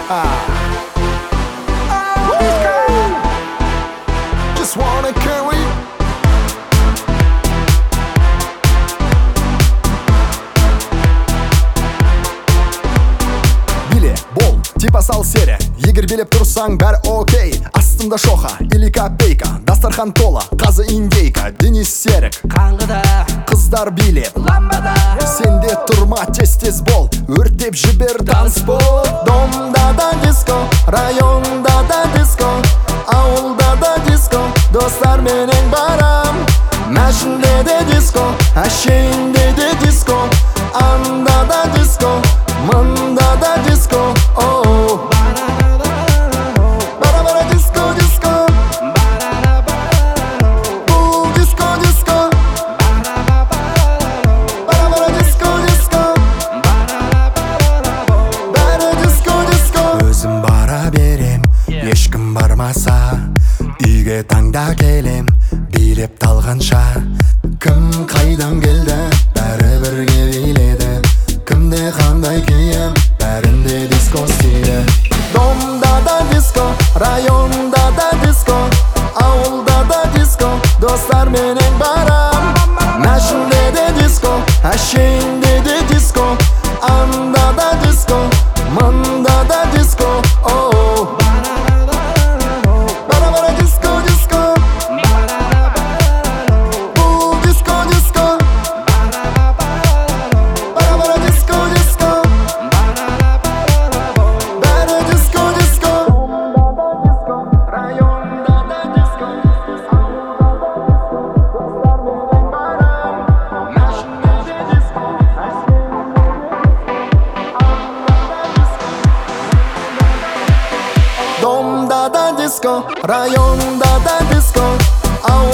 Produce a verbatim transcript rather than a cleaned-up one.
Just wanna carry. Биле, бол, типа сал серия. Егер билеп тұрсаң бәр окей. Астында шоха или копейка. Дастархан тола, қазы индейка. Денис Серік қаңғыда, қыздар билеп ламбада. Сенде тұрма тез-тез бол, өртеп жібер танцпол. Домда да диско, районда да диско, ауылда да диско, достар менен барам. Мәшінде де диско, әшейінде де диско, анда да диско, мында да диско. Оу бара-бара диско, диско, бұл диско, диско, бара-бара диско, диско, бәрі диско, диско. Өзім бара берем, ешкім бармаса, үйге таңда келем, билеп талғанша. Кім қайдан келді, бәрі бірге биледі. Кімде қандай киім, бәрінде диско стилі. Домда да диско, районда да диско, ауылда да диско, достар менен барам. Мәшінде де диско, әшейінде де диско, анда да диско, мында да диско. Оу бара-бара диско, диско, бұл диско, диско, бара-бара диско, диско, бәрі диско, диско. Районда да диско, мәшінде де диско, домда да диско, районда да диско, ауылда